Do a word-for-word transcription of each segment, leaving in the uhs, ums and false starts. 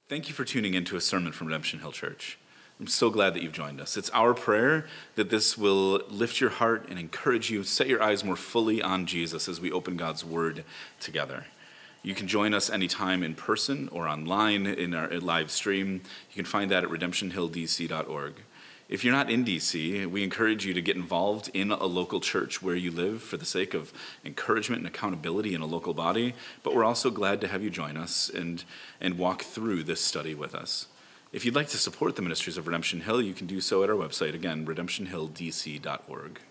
Thank you for tuning in to a sermon from Redemption Hill Church. I'm so glad that you've joined us. It's our prayer that this will lift your heart and encourage you, set your eyes more fully on Jesus as we open God's Word together. You can join us anytime in person or online in our live stream. You can find that at redemption hill d c dot org. If you're not in D C, we encourage you to get involved in a local church where you live for the sake of encouragement and accountability in a local body, but we're also glad to have you join us and, and walk through this study with us. If you'd like to support the ministries of Redemption Hill, you can do so at our website, again, redemption hill d c dot org.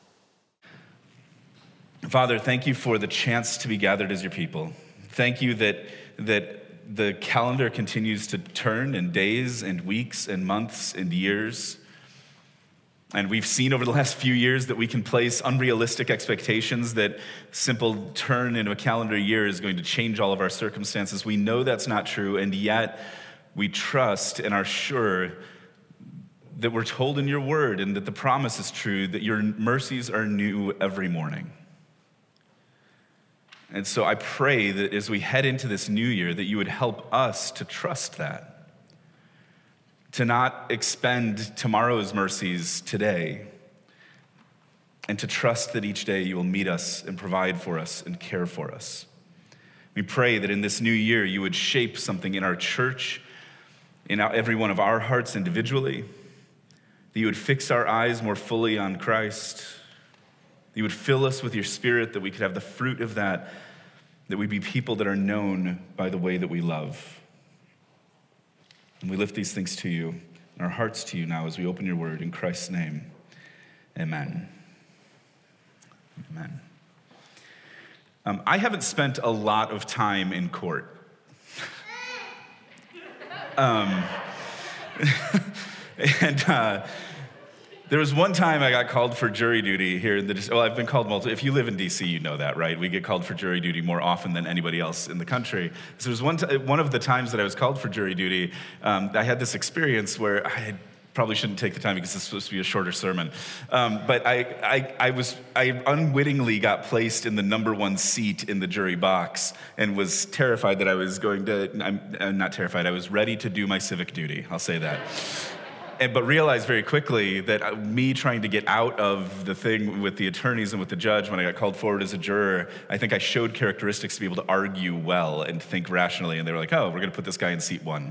Father, thank you for the chance to be gathered as your people. Thank you that that the calendar continues to turn in days and weeks and months and years. And we've seen over the last few years that we can place unrealistic expectations that simple turn in a calendar year is going to change all of our circumstances. We know that's not true, and yet we trust and are sure that we're told in your word and that the promise is true, that your mercies are new every morning. And so I pray that as we head into this new year, that you would help us to trust that, to not expend tomorrow's mercies today, and to trust that each day you will meet us and provide for us and care for us. We pray that in this new year you would shape something in our church, in every one of our hearts individually, that you would fix our eyes more fully on Christ, that you would fill us with your Spirit, that we could have the fruit of that, that we be people that are known by the way that we love. And we lift these things to you, and our hearts to you now as we open your word. In Christ's name, amen. Amen. Um, I haven't spent a lot of time in court. um, and uh, there was one time I got called for jury duty here in the, well, I've been called multiple, if you live in D C, you know that, right? We get called for jury duty more often than anybody else in the country. So there was one, t- one of the times that I was called for jury duty, um, I had this experience where I had, probably shouldn't take the time because it's supposed to be a shorter sermon. Um, but I, I, I was, I unwittingly got placed in the number one seat in the jury box and was terrified that I was going to, I'm, I'm not terrified, I was ready to do my civic duty, I'll say that. And, but realized very quickly that me trying to get out of the thing with the attorneys and with the judge when I got called forward as a juror, I think I showed characteristics to be able to argue well and think rationally. And they were like, oh, we're going to put this guy in seat one.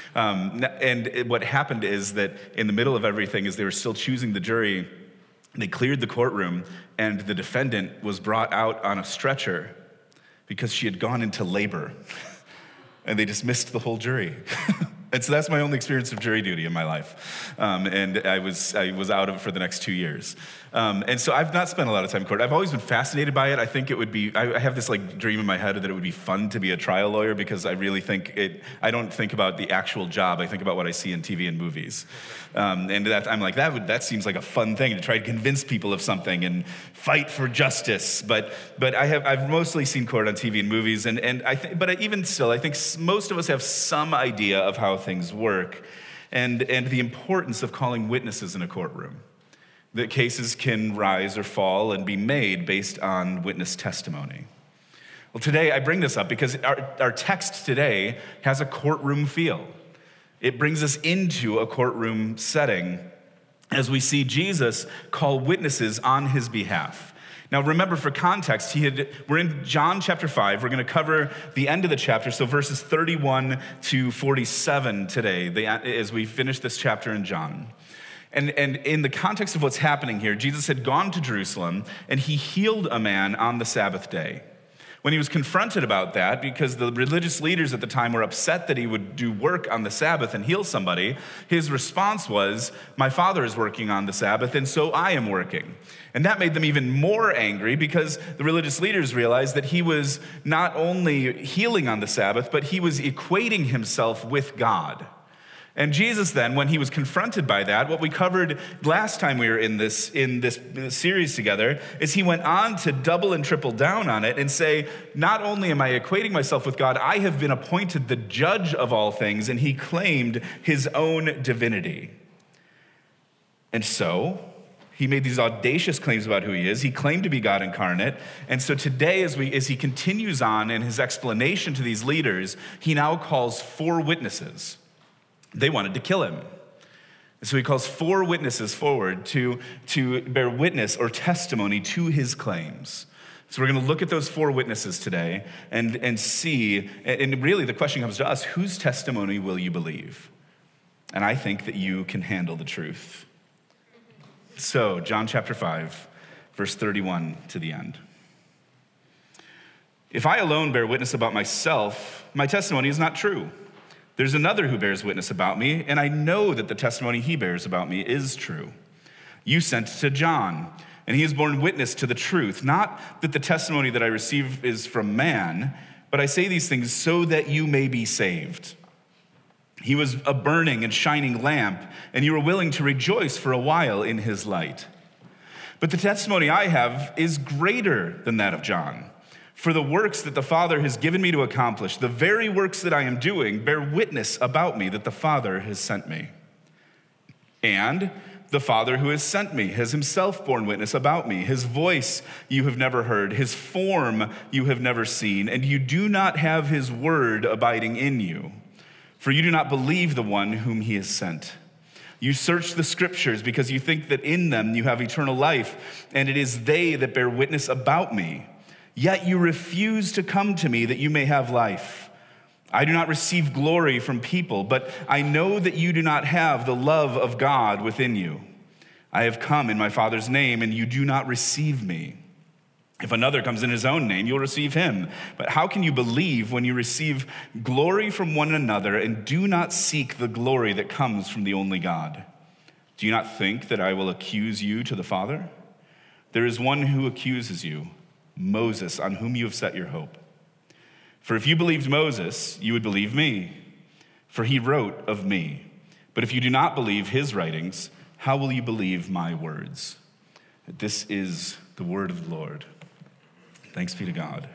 Um, and it, what happened is that in the middle of everything, as they were still choosing the jury, they cleared the courtroom, and the defendant was brought out on a stretcher because she had gone into labor. And they dismissed the whole jury. And so that's my only experience of jury duty in my life. Um, and I was I was out of it for the next two years. Um, and so I've not spent a lot of time in court. I've always been fascinated by it. I think it would be, I, I have this like dream in my head that it would be fun to be a trial lawyer because I really think it, I don't think about the actual job. I think about what I see in T V and movies. Um, and that, I'm like, that would that seems like a fun thing to try to convince people of something and fight for justice. But but I have, I've mostly seen court on T V and movies. And, and I think, but even still, I think most of us have some idea of how things work and, and the importance of calling witnesses in a courtroom. That cases can rise or fall and be made based on witness testimony. Well, today I bring this up because our, our text today has a courtroom feel. It brings us into a courtroom setting as we see Jesus call witnesses on his behalf. Now remember, for context, he had, we're in John chapter five. We're going to cover the end of the chapter, so verses thirty-one to forty-seven today the, as we finish this chapter in John. And, and in the context of what's happening here, Jesus had gone to Jerusalem and he healed a man on the Sabbath day. When he was confronted about that, because the religious leaders at the time were upset that he would do work on the Sabbath and heal somebody, his response was, my Father is working on the Sabbath and so I am working. And that made them even more angry because the religious leaders realized that he was not only healing on the Sabbath, but he was equating himself with God. And Jesus then, when he was confronted by that, what we covered last time we were in this in this series together, is he went on to double and triple down on it and say, not only am I equating myself with God, I have been appointed the judge of all things, and he claimed his own divinity. And so He made these audacious claims about who he is. He claimed to be God incarnate. And so today, as we as he continues on in his explanation to these leaders, he now calls four witnesses. They wanted to kill him. And so he calls four witnesses forward to, to bear witness or testimony to his claims. So we're going to look at those four witnesses today and, and see, and really the question comes to us, whose testimony will you believe? And I think that you can handle the truth. So, John chapter five, verse thirty-one to the end. If I alone bear witness about myself, my testimony is not true. There's another who bears witness about me, and I know that the testimony he bears about me is true. You sent to John, and he has borne witness to the truth. Not that the testimony that I receive is from man, but I say these things so that you may be saved. He was a burning and shining lamp, and you were willing to rejoice for a while in his light. But the testimony I have is greater than that of John. For the works that the Father has given me to accomplish, the very works that I am doing, bear witness about me that the Father has sent me. And the Father who has sent me has himself borne witness about me. His voice you have never heard, his form you have never seen, and you do not have his word abiding in you. For you do not believe the one whom he has sent. You search the scriptures because you think that in them you have eternal life, and it is they that bear witness about me. Yet you refuse to come to me that you may have life. I do not receive glory from people, but I know that you do not have the love of God within you. I have come in my Father's name, and you do not receive me. If another comes in his own name, you'll receive him. But how can you believe when you receive glory from one another and do not seek the glory that comes from the only God? Do you not think that I will accuse you to the Father? There is one who accuses you, Moses, on whom you have set your hope. For if you believed Moses, you would believe me, for he wrote of me. But if you do not believe his writings, how will you believe my words? This is the word of the Lord. Thanks be to God.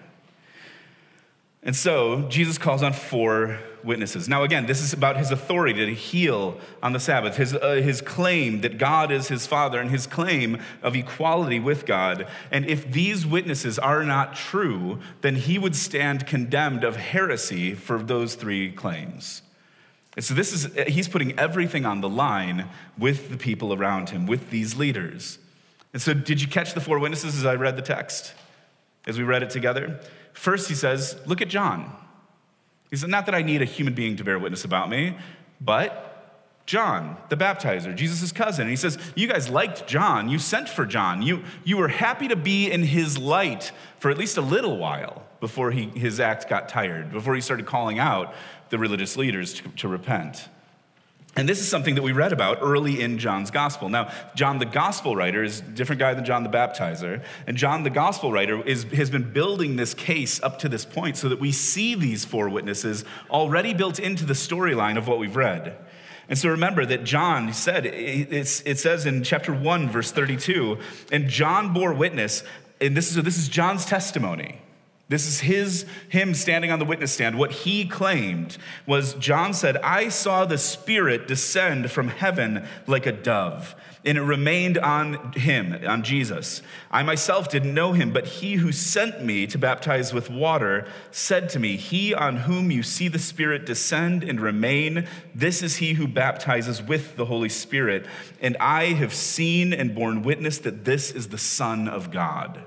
And so Jesus calls on four witnesses. Now again, this is about his authority to heal on the Sabbath, his, uh, his claim that God is his Father, and his claim of equality with God. And if these witnesses are not true, then he would stand condemned of heresy for those three claims. And so this is, he's putting everything on the line with the people around him, with these leaders. And so did you catch the four witnesses as I read the text? As we read it together? First, he says, look at John. He said, not that I need a human being to bear witness about me, but John, the baptizer, Jesus' cousin. And he says, you guys liked John. You sent for John. You, you were happy to be in his light for at least a little while before he, his act got tired, before he started calling out the religious leaders to, to repent. And this is something that we read about early in John's gospel. Now, John the gospel writer is a different guy than John the baptizer. And John the gospel writer is, has been building this case up to this point so that we see these four witnesses already built into the storyline of what we've read. And so remember that John said, it's, it says in chapter one, verse thirty-two, and John bore witness, and this is, this is John's testimony. This is his, him standing on the witness stand. What he claimed was, John said, I saw the Spirit descend from heaven like a dove, and it remained on him, on Jesus. I myself didn't know him, but he who sent me to baptize with water said to me, he on whom you see the Spirit descend and remain, this is he who baptizes with the Holy Spirit. And I have seen and borne witness that this is the Son of God.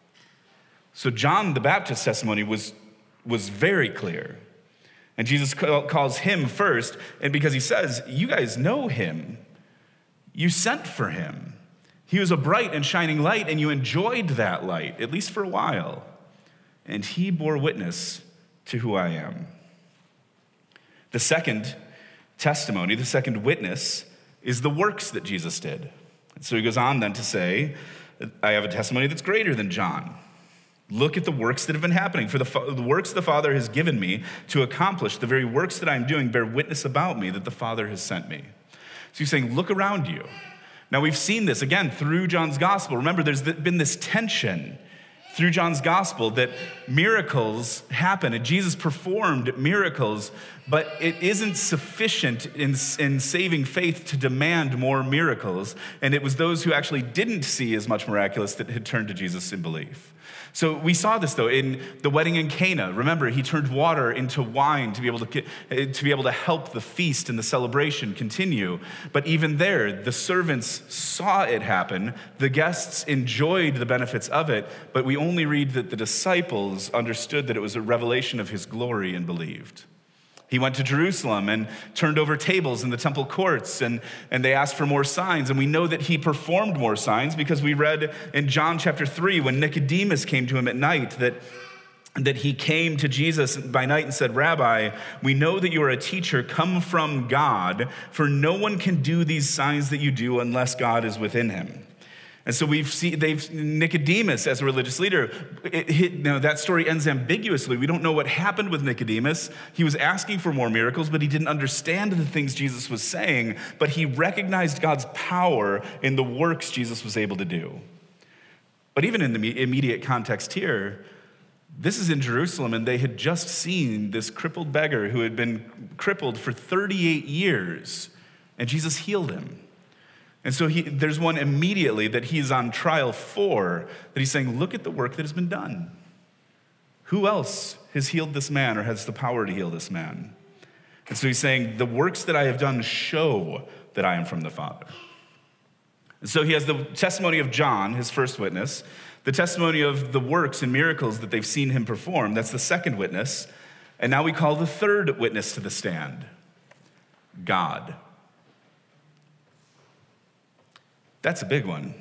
So John the Baptist's testimony was, was very clear. And Jesus calls him first, and because he says, you guys know him. You sent for him. He was a bright and shining light, and you enjoyed that light, at least for a while. And he bore witness to who I am. The second testimony, the second witness, is the works that Jesus did. And so he goes on then to say, I have a testimony that's greater than John. Look at the works that have been happening. For the, the works the Father has given me to accomplish, the very works that I'm doing bear witness about me that the Father has sent me. So he's saying, look around you. Now we've seen this, again, through John's gospel. Remember, there's been this tension through John's gospel that miracles happen, and Jesus performed miracles, But it isn't sufficient in, in saving faith to demand more miracles. And it was those who actually didn't see as much miraculous that had turned to Jesus in belief. So we saw this, though, in the wedding in Cana. Remember, he turned water into wine to be able to get, to be able to help the feast and the celebration continue. But even there, the servants saw it happen. The guests enjoyed the benefits of it. But we only read that the disciples understood that it was a revelation of his glory and believed. He went to Jerusalem and turned over tables in the temple courts, and, and they asked for more signs. And we know that he performed more signs because we read in John chapter three when Nicodemus came to him at night that, that he came to Jesus by night and said, "Rabbi, we know that you are a teacher come from God, for no one can do these signs that you do unless God is within him." And so we've seen they've Nicodemus as a religious leader. It, it, you know, that story ends ambiguously. We don't know what happened with Nicodemus. He was asking for more miracles, but he didn't understand the things Jesus was saying. But he recognized God's power in the works Jesus was able to do. But even in the immediate context here, this is in Jerusalem, and they had just seen this crippled beggar who had been crippled for thirty-eight years, and Jesus healed him. And so he, there's one immediately that he's on trial for, that he's saying, look at the work that has been done. Who else has healed this man or has the power to heal this man? And so he's saying, the works that I have done show that I am from the Father. And so he has the testimony of John, his first witness, the testimony of the works and miracles that they've seen him perform. That's the second witness. And now we call the third witness to the stand, God. That's a big one.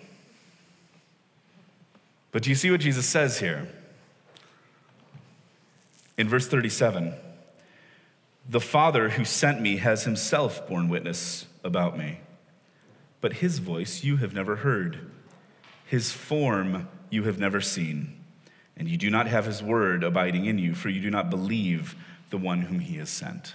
But do you see what Jesus says here? In verse thirty-seven, the Father who sent me has himself borne witness about me. But his voice you have never heard. His form you have never seen. And you do not have his word abiding in you, for you do not believe the one whom he has sent.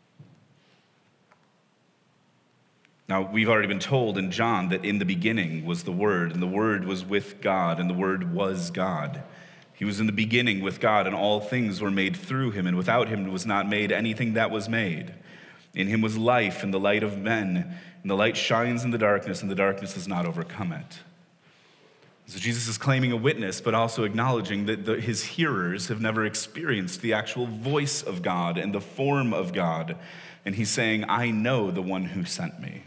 Now, we've already been told in John that in the beginning was the Word, and the Word was with God, and the Word was God. He was in the beginning with God, and all things were made through him, and without him was not made anything that was made. In him was life, and the light of men, and the light shines in the darkness, and the darkness has not overcome it. So Jesus is claiming a witness, but also acknowledging that the, his hearers have never experienced the actual voice of God and the form of God. And he's saying, I know the one who sent me.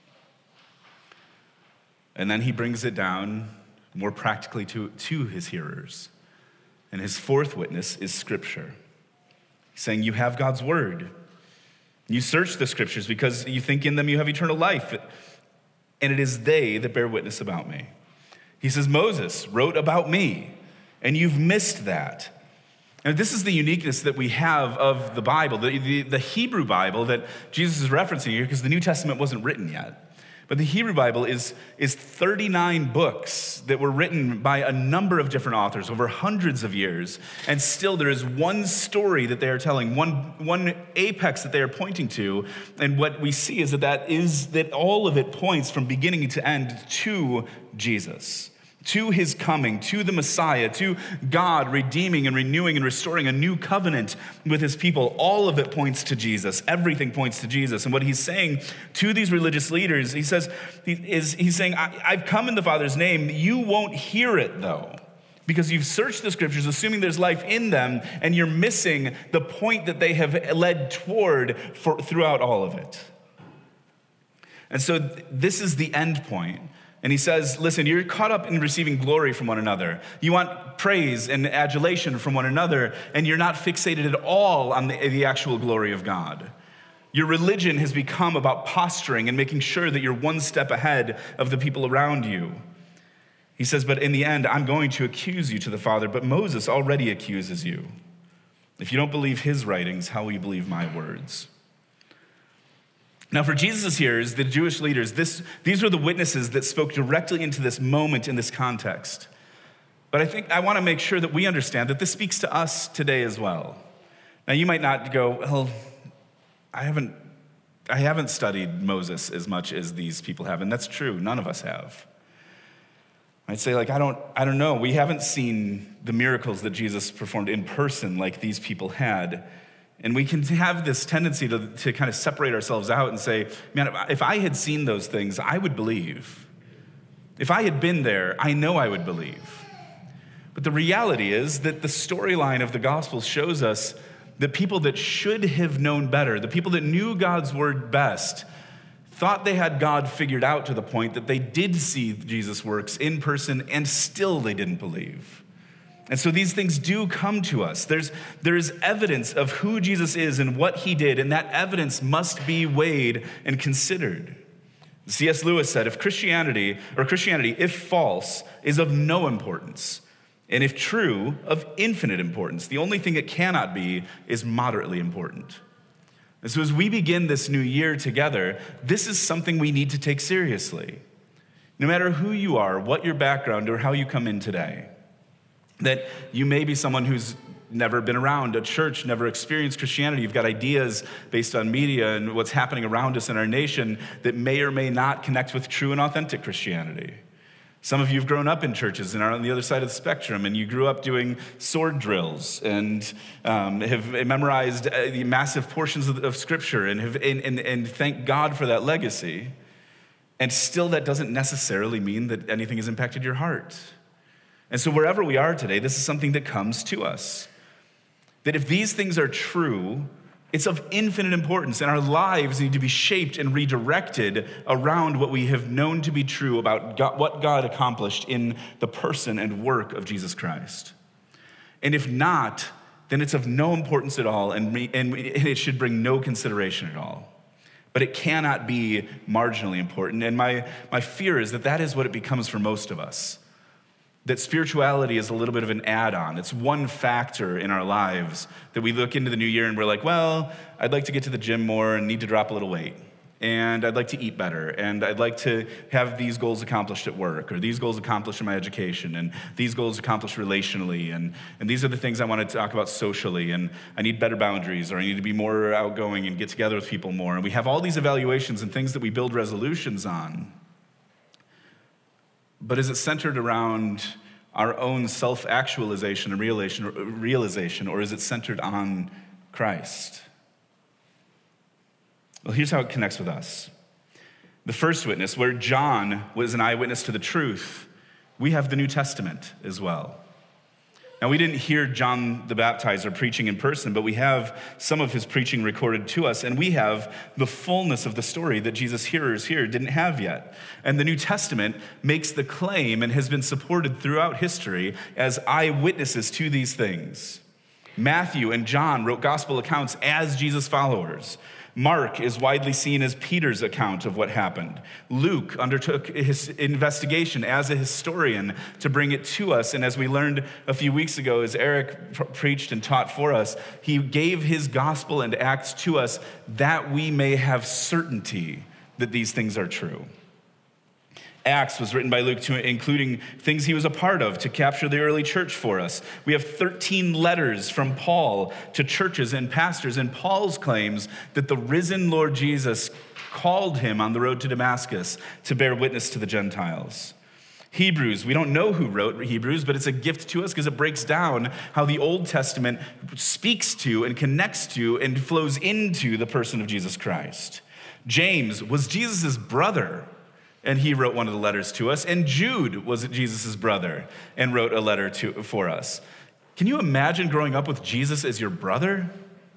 And then he brings it down more practically to, to his hearers. And his fourth witness is Scripture. He's saying, you have God's word. You search the Scriptures because you think in them you have eternal life. And it is they that bear witness about me. He says, Moses wrote about me, and you've missed that. And this is the uniqueness that we have of the Bible, the, the, the Hebrew Bible that Jesus is referencing here, because the New Testament wasn't written yet. But the Hebrew Bible is, is thirty-nine books that were written by a number of different authors over hundreds of years. And still there is one story that they are telling, one, one apex that they are pointing to. And what we see is that, that is that all of it points from beginning to end to Jesus, to his coming, to the Messiah, to God redeeming and renewing and restoring a new covenant with his people. All of it points to Jesus. Everything points to Jesus. And what he's saying to these religious leaders, he says, he is, he's saying, I, I've come in the Father's name. You won't hear it, though, because you've searched the Scriptures, assuming there's life in them, and you're missing the point that they have led toward for, throughout all of it. And so th- this is the end point. And he says, listen, you're caught up in receiving glory from one another. You want praise and adulation from one another, and you're not fixated at all on the, the actual glory of God. Your religion has become about posturing and making sure that you're one step ahead of the people around you. He says, but in the end, I'm going to accuse you to the Father, but Moses already accuses you. If you don't believe his writings, how will you believe my words? Now, for Jesus' hearers, the Jewish leaders, this, these were the witnesses that spoke directly into this moment in this context. But I think I want to make sure that we understand that this speaks to us today as well. Now, you might not go, well, I haven't, I haven't studied Moses as much as these people have, and that's true. None of us have. I'd say, like, I don't, I don't know. We haven't seen the miracles that Jesus performed in person like these people had. And we can have this tendency to, to kind of separate ourselves out and say, man, if I had seen those things, I would believe. If I had been there, I know I would believe. But the reality is that the storyline of the gospel shows us that people that should have known better, the people that knew God's word best, thought they had God figured out to the point that they did see Jesus' works in person and still they didn't believe. And so these things do come to us. There's, there is evidence of who Jesus is and what he did, and that evidence must be weighed and considered. C S Lewis said, if Christianity, or Christianity, if false, is of no importance, and if true, of infinite importance, the only thing it cannot be is moderately important. And so as we begin this new year together, this is something we need to take seriously. No matter who you are, what your background, or how you come in today. That you may be someone who's never been around a church, never experienced Christianity. You've got ideas based on media and what's happening around us in our nation that may or may not connect with true and authentic Christianity. Some of you have grown up in churches and are on the other side of the spectrum, and you grew up doing sword drills and um, have memorized uh, massive portions of, of Scripture and, have, and, and, and thank God for that legacy. And still that doesn't necessarily mean that anything has impacted your heart. And so wherever we are today, this is something that comes to us. That if these things are true, it's of infinite importance, and our lives need to be shaped and redirected around what we have known to be true about God, what God accomplished in the person and work of Jesus Christ. And if not, then it's of no importance at all, and, and it should bring no consideration at all. But it cannot be marginally important, and my, my fear is that that is what it becomes for most of us. That spirituality is a little bit of an add-on. It's one factor in our lives that we look into the new year and we're like, well, I'd like to get to the gym more and need to drop a little weight. And I'd like to eat better. And I'd like to have these goals accomplished at work, or these goals accomplished in my education, and these goals accomplished relationally. And, and these are the things I want to talk about socially. And I need better boundaries, or I need to be more outgoing and get together with people more. And we have all these evaluations and things that we build resolutions on. But is it centered around our own self-actualization and realization, or is it centered on Christ? Well, here's how it connects with us. The first witness, where John was an eyewitness to the truth, we have the New Testament as well. Now, we didn't hear John the Baptizer preaching in person, but we have some of his preaching recorded to us, and we have the fullness of the story that Jesus' hearers here didn't have yet. And the New Testament makes the claim and has been supported throughout history as eyewitnesses to these things. Matthew and John wrote gospel accounts as Jesus' followers. Mark is widely seen as Peter's account of what happened. Luke undertook his investigation as a historian to bring it to us. And as we learned a few weeks ago, as Eric pr- preached and taught for us, he gave his gospel and Acts to us that we may have certainty that these things are true. Acts was written by Luke, to, including things he was a part of, to capture the early church for us. We have thirteen letters from Paul to churches and pastors, and Paul's claims that the risen Lord Jesus called him on the road to Damascus to bear witness to the Gentiles. Hebrews, we don't know who wrote Hebrews, but it's a gift to us because it breaks down how the Old Testament speaks to and connects to and flows into the person of Jesus Christ. James was Jesus' brother, and he wrote one of the letters to us. And Jude was Jesus' brother and wrote a letter to, for us. Can you imagine growing up with Jesus as your brother?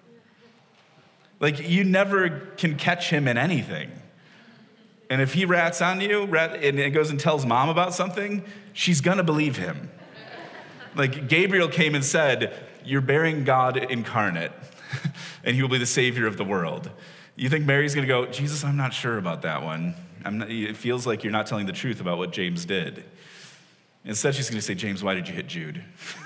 Like, you never can catch him in anything. And if he rats on you rat, and goes and tells mom about something, she's gonna believe him. Like, Gabriel came and said, you're bearing God incarnate, and he will be the savior of the world. You think Mary's gonna go, Jesus, I'm not sure about that one. I'm not, it feels like you're not telling the truth about what James did. Instead, she's going to say, James, why did you hit Jude?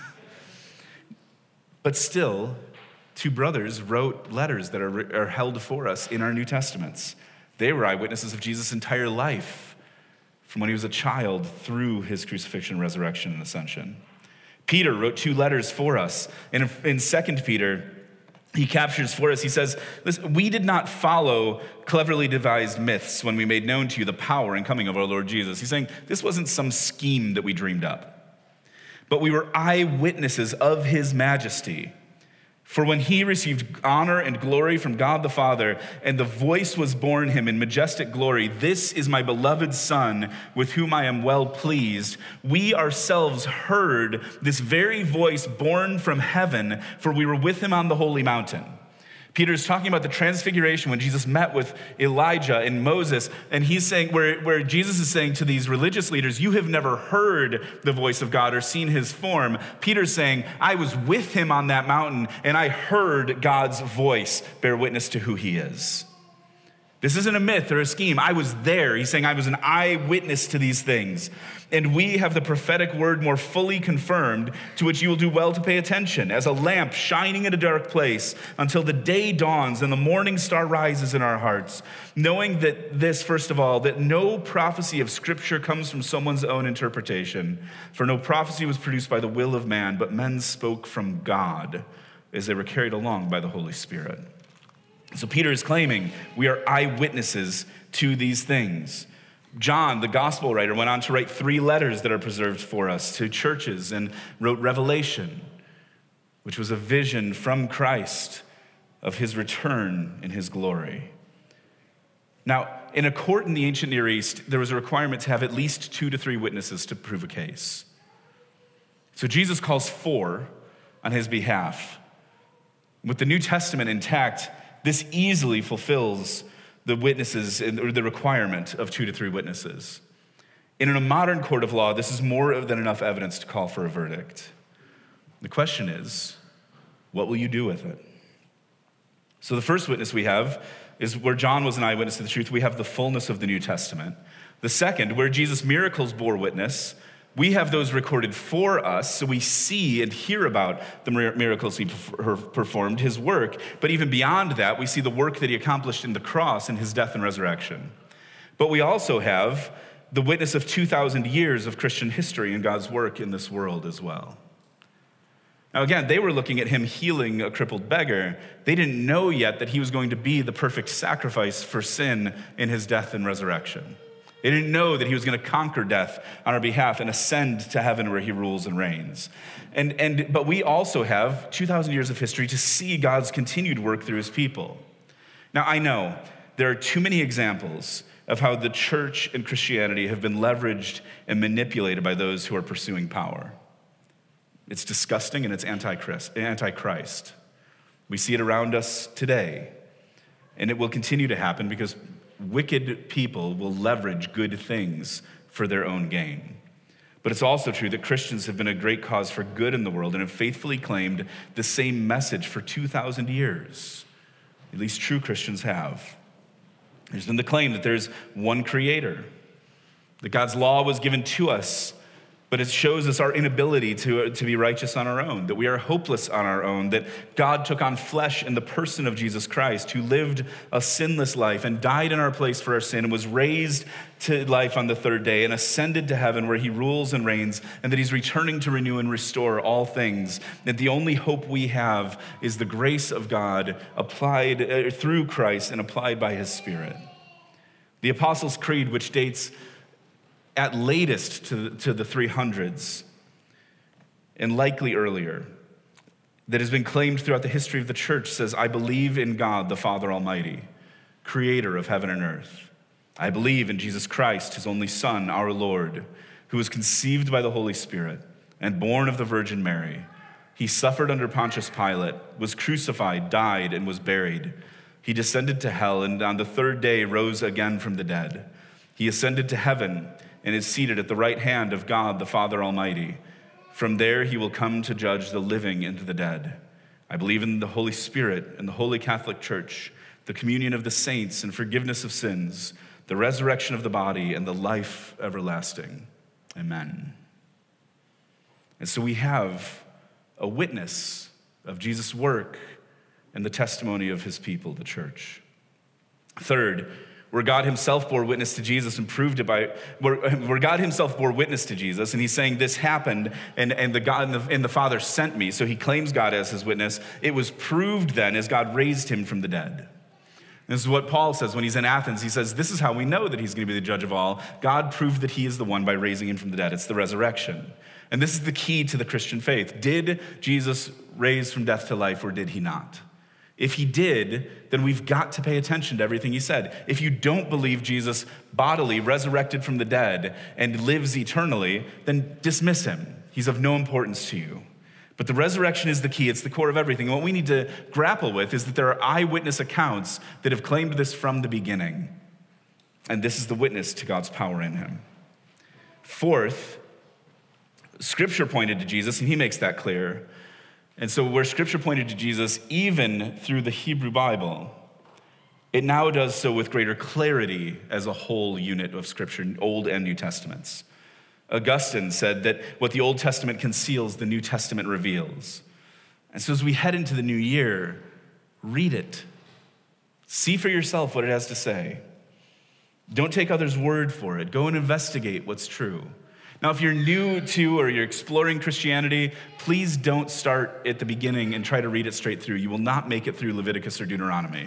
But still, two brothers wrote letters that are, are held for us in our New Testaments. They were eyewitnesses of Jesus' entire life, from when he was a child through his crucifixion, resurrection, and ascension. Peter wrote two letters for us. And in Second Peter, he captures for us, he says, listen, we did not follow cleverly devised myths when we made known to you the power and coming of our Lord Jesus. He's saying this wasn't some scheme that we dreamed up, but we were eyewitnesses of his majesty. For when he received honor and glory from God the Father, and the voice was borne him in majestic glory, "This is my beloved Son, with whom I am well pleased," we ourselves heard this very voice borne from heaven, for we were with him on the holy mountain. Peter is talking about the transfiguration when Jesus met with Elijah and Moses, and he's saying, where, where Jesus is saying to these religious leaders, you have never heard the voice of God or seen his form. Peter's saying, I was with him on that mountain, and I heard God's voice bear witness to who he is. This isn't a myth or a scheme. I was there. He's saying I was an eyewitness to these things. And we have the prophetic word more fully confirmed, to which you will do well to pay attention, as a lamp shining in a dark place until the day dawns and the morning star rises in our hearts, knowing that this, first of all, that no prophecy of Scripture comes from someone's own interpretation. For no prophecy was produced by the will of man, but men spoke from God as they were carried along by the Holy Spirit. So Peter is claiming we are eyewitnesses to these things. John, the gospel writer, went on to write three letters that are preserved for us to churches and wrote Revelation, which was a vision from Christ of his return in his glory. Now, in a court in the ancient Near East, there was a requirement to have at least two to three witnesses to prove a case. So Jesus calls four on his behalf. With the New Testament intact, this easily fulfills the witnesses, or the requirement of two to three witnesses. In a modern court of law, this is more than enough evidence to call for a verdict. The question is, what will you do with it? So the first witness we have is where John was an eyewitness to the truth. We have the fullness of the New Testament. The second, where Jesus' miracles bore witness, we have those recorded for us, so we see and hear about the miracles he performed, his work. But even beyond that, we see the work that he accomplished in the cross and his death and resurrection. But we also have the witness of two thousand years of Christian history and God's work in this world as well. Now again, they were looking at him healing a crippled beggar. They didn't know yet that he was going to be the perfect sacrifice for sin in his death and resurrection. They didn't know that he was going to conquer death on our behalf and ascend to heaven where he rules and reigns. And, and, but we also have two thousand years of history to see God's continued work through his people. Now, I know there are too many examples of how the church and Christianity have been leveraged and manipulated by those who are pursuing power. It's disgusting and it's anti-Christ. We see it around us today, and it will continue to happen because wicked people will leverage good things for their own gain. But it's also true that Christians have been a great cause for good in the world and have faithfully claimed the same message for two thousand years. At least true Christians have. There's been the claim that there's one creator, that God's law was given to us, but it shows us our inability to, to be righteous on our own, that we are hopeless on our own, that God took on flesh in the person of Jesus Christ, who lived a sinless life and died in our place for our sin and was raised to life on the third day and ascended to heaven where he rules and reigns, and that he's returning to renew and restore all things. That the only hope we have is the grace of God applied uh, through Christ and applied by his Spirit. The Apostles' Creed, which dates at latest to the, to the three hundreds, and likely earlier, that has been claimed throughout the history of the church, says, I believe in God, the Father Almighty, creator of heaven and earth. I believe in Jesus Christ, his only Son, our Lord, who was conceived by the Holy Spirit and born of the Virgin Mary. He suffered under Pontius Pilate, was crucified, died, and was buried. He descended to hell, and on the third day rose again from the dead. He ascended to heaven and is seated at the right hand of God, the Father Almighty. From there he will come to judge the living and the dead. I believe in the Holy Spirit and the Holy Catholic Church, the communion of the saints and forgiveness of sins, the resurrection of the body and the life everlasting. Amen. And so we have a witness of Jesus' work and the testimony of his people, the church. Third, where God himself bore witness to Jesus and proved it by, where, where God himself bore witness to Jesus, and he's saying this happened, and, and the God and the, and the Father sent me, so he claims God as his witness. It was proved then as God raised him from the dead. This is what Paul says when he's in Athens. He says, this is how we know that he's going to be the judge of all. God proved that he is the one by raising him from the dead. It's the resurrection. And this is the key to the Christian faith. Did Jesus raise from death to life, or did he not? If he did, then we've got to pay attention to everything he said. If you don't believe Jesus bodily resurrected from the dead and lives eternally, then dismiss him. He's of no importance to you. But the resurrection is the key. It's the core of everything. And what we need to grapple with is that there are eyewitness accounts that have claimed this from the beginning. And this is the witness to God's power in him. Fourth, Scripture pointed to Jesus, and he makes that clear. And so where Scripture pointed to Jesus, even through the Hebrew Bible, it now does so with greater clarity as a whole unit of Scripture, Old and New Testaments. Augustine said that what the Old Testament conceals, the New Testament reveals. And so as we head into the new year, read it. See for yourself what it has to say. Don't take others' word for it. Go and investigate what's true. Now, if you're new to or you're exploring Christianity, please don't start at the beginning and try to read it straight through. You will not make it through Leviticus or Deuteronomy.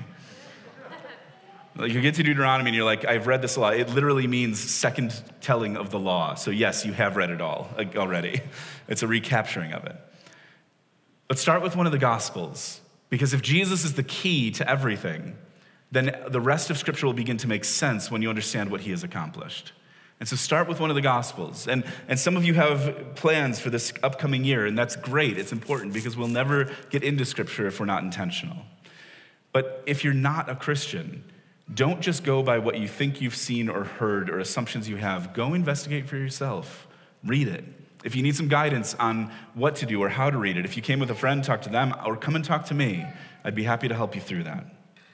Like you get to Deuteronomy and you're like, I've read this a lot. It literally means second telling of the law. So yes, you have read it all like, already. It's a recapturing of it. But start with one of the Gospels, because if Jesus is the key to everything, then the rest of Scripture will begin to make sense when you understand what he has accomplished. And so start with one of the Gospels. And, and some of you have plans for this upcoming year, and that's great. It's important because we'll never get into Scripture if we're not intentional. But if you're not a Christian, don't just go by what you think you've seen or heard or assumptions you have. Go investigate for yourself. Read it. If you need some guidance on what to do or how to read it, if you came with a friend, talk to them, or come and talk to me. I'd be happy to help you through that.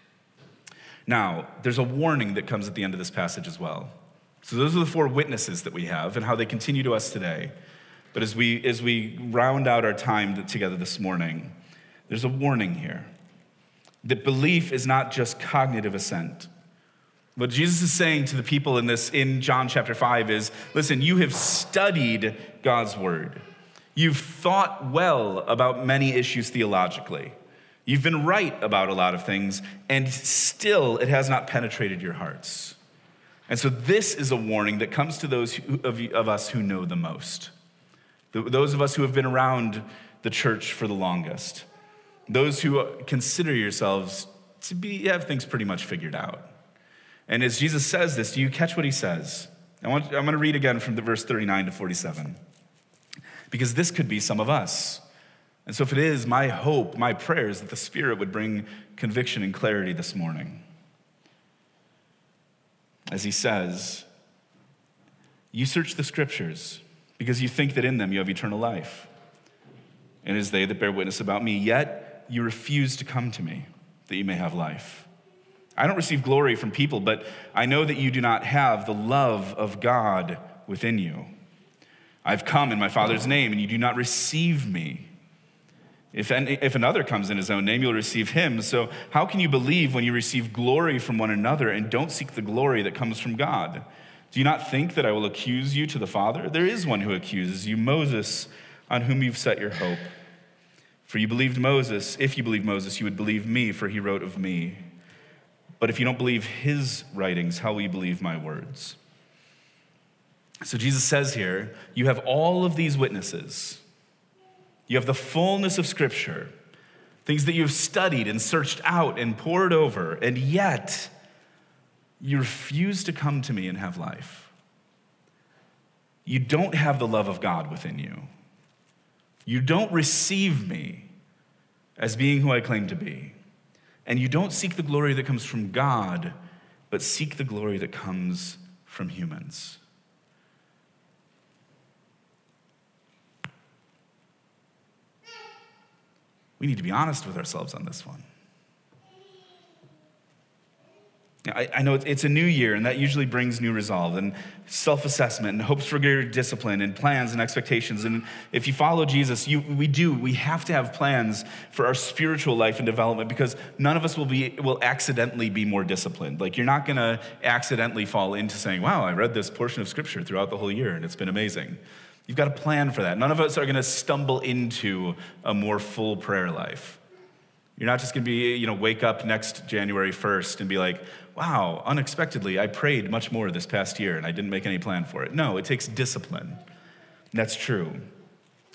Now, there's a warning that comes at the end of this passage as well. So those are the four witnesses that we have and how they continue to us today. But as we as we round out our time together this morning, there's a warning here. That belief is not just cognitive assent. What Jesus is saying to the people in this in John chapter five is, listen, you have studied God's word. You've thought well about many issues theologically. You've been right about a lot of things, and still it has not penetrated your hearts. And so this is a warning that comes to those who, of, of us who know the most. The, those of us who have been around the church for the longest. Those who consider yourselves to be have things pretty much figured out. And as Jesus says this, do you catch what he says? I want, I'm going to read again from the verse thirty-nine to forty-seven. Because this could be some of us. And so if it is, my hope, my prayer is that the Spirit would bring conviction and clarity this morning. As he says, you search the Scriptures because you think that in them you have eternal life. And it is they that bear witness about me, yet you refuse to come to me that you may have life. I don't receive glory from people, but I know that you do not have the love of God within you. I've come in my Father's name, and you do not receive me. If, any, if another comes in his own name, you'll receive him. So how can you believe when you receive glory from one another and don't seek the glory that comes from God? Do you not think that I will accuse you to the Father? There is one who accuses you, Moses, on whom you've set your hope. For you believed Moses. If you believed Moses, you would believe me, for he wrote of me. But if you don't believe his writings, how will you believe my words? So Jesus says here, you have all of these witnesses. You have the fullness of Scripture, things that you've studied and searched out and pored over, and yet you refuse to come to me and have life. You don't have the love of God within you. You don't receive me as being who I claim to be. And you don't seek the glory that comes from God, but seek the glory that comes from humans. We need to be honest with ourselves on this one. I, I know it's a new year, and that usually brings new resolve and self-assessment and hopes for greater discipline and plans and expectations. And if you follow Jesus, you, we do. We have to have plans for our spiritual life and development, because none of us will be will accidentally be more disciplined. Like, you're not going to accidentally fall into saying, wow, I read this portion of Scripture throughout the whole year, and it's been amazing. You've got to plan for that. None of us are going to stumble into a more full prayer life. You're not just going to be, you know, wake up next January first and be like, wow, unexpectedly, I prayed much more this past year and I didn't make any plan for it. No, it takes discipline. That's true.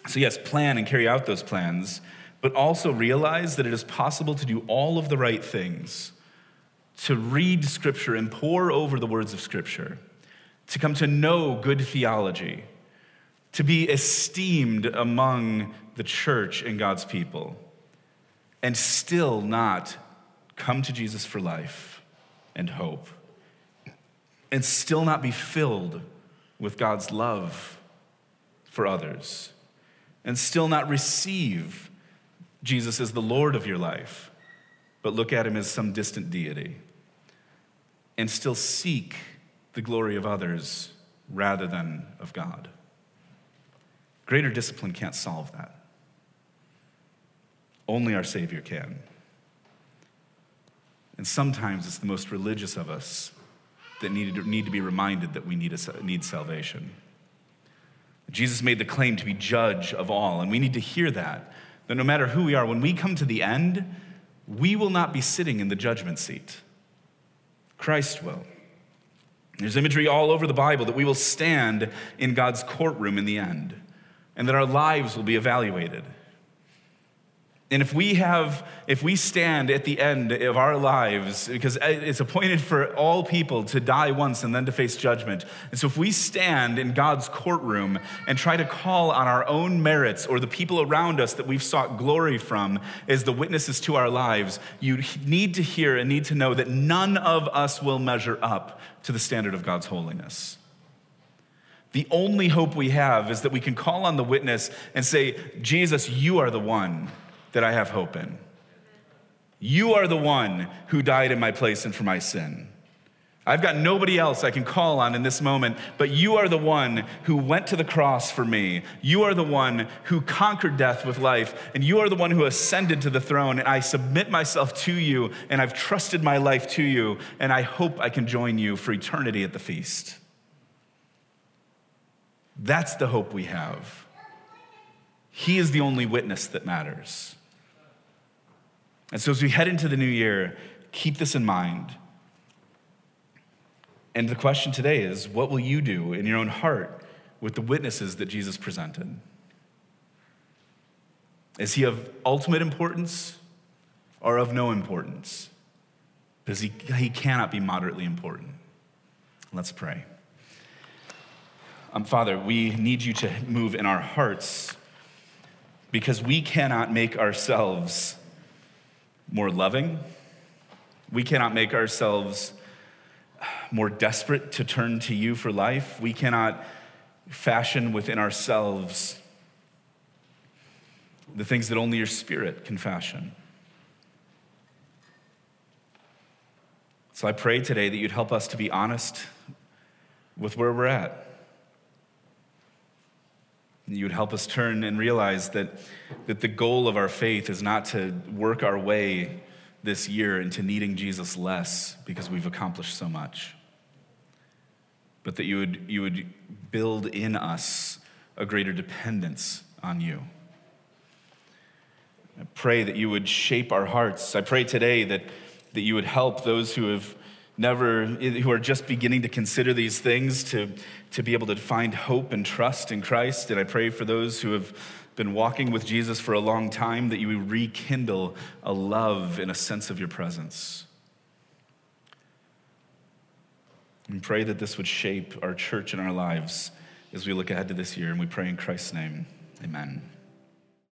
So yes, plan and carry out those plans, but also realize that it is possible to do all of the right things, to read Scripture and pore over the words of Scripture, to come to know good theology, to be esteemed among the church and God's people, and still not come to Jesus for life and hope, and still not be filled with God's love for others, and still not receive Jesus as the Lord of your life, but look at him as some distant deity, and still seek the glory of others rather than of God. Greater discipline can't solve that. Only our Savior can. And sometimes it's the most religious of us that need to, need to be reminded that we need, a, need salvation. Jesus made the claim to be judge of all, and we need to hear that, that no matter who we are, when we come to the end, we will not be sitting in the judgment seat. Christ will. There's imagery all over the Bible that we will stand in God's courtroom in the end, and that our lives will be evaluated. And if we have, if we stand at the end of our lives, because it's appointed for all people to die once and then to face judgment. And so if we stand in God's courtroom and try to call on our own merits or the people around us that we've sought glory from as the witnesses to our lives, you need to hear and need to know that none of us will measure up to the standard of God's holiness. The only hope we have is that we can call on the witness and say, Jesus, you are the one that I have hope in. You are the one who died in my place and for my sin. I've got nobody else I can call on in this moment, but you are the one who went to the cross for me. You are the one who conquered death with life, and you are the one who ascended to the throne, and I submit myself to you, and I've trusted my life to you, and I hope I can join you for eternity at the feast. That's the hope we have. He is the only witness that matters. And so as we head into the new year, keep this in mind. And the question today is, what will you do in your own heart with the witnesses that Jesus presented? Is he of ultimate importance or of no importance? Because he, he cannot be moderately important. Let's pray. Um, Father, we need you to move in our hearts because we cannot make ourselves more loving. We cannot make ourselves more desperate to turn to you for life. We cannot fashion within ourselves the things that only your Spirit can fashion. So I pray today that you'd help us to be honest with where we're at. You would help us turn and realize that, that the goal of our faith is not to work our way this year into needing Jesus less because we've accomplished so much, but that you would, you would build in us a greater dependence on you. I pray that you would shape our hearts. I pray today that, that you would help those who have never, who are just beginning to consider these things to, to be able to find hope and trust in Christ. And I pray for those who have been walking with Jesus for a long time that you would rekindle a love and a sense of your presence. And pray that this would shape our church and our lives as we look ahead to this year. And we pray in Christ's name, amen.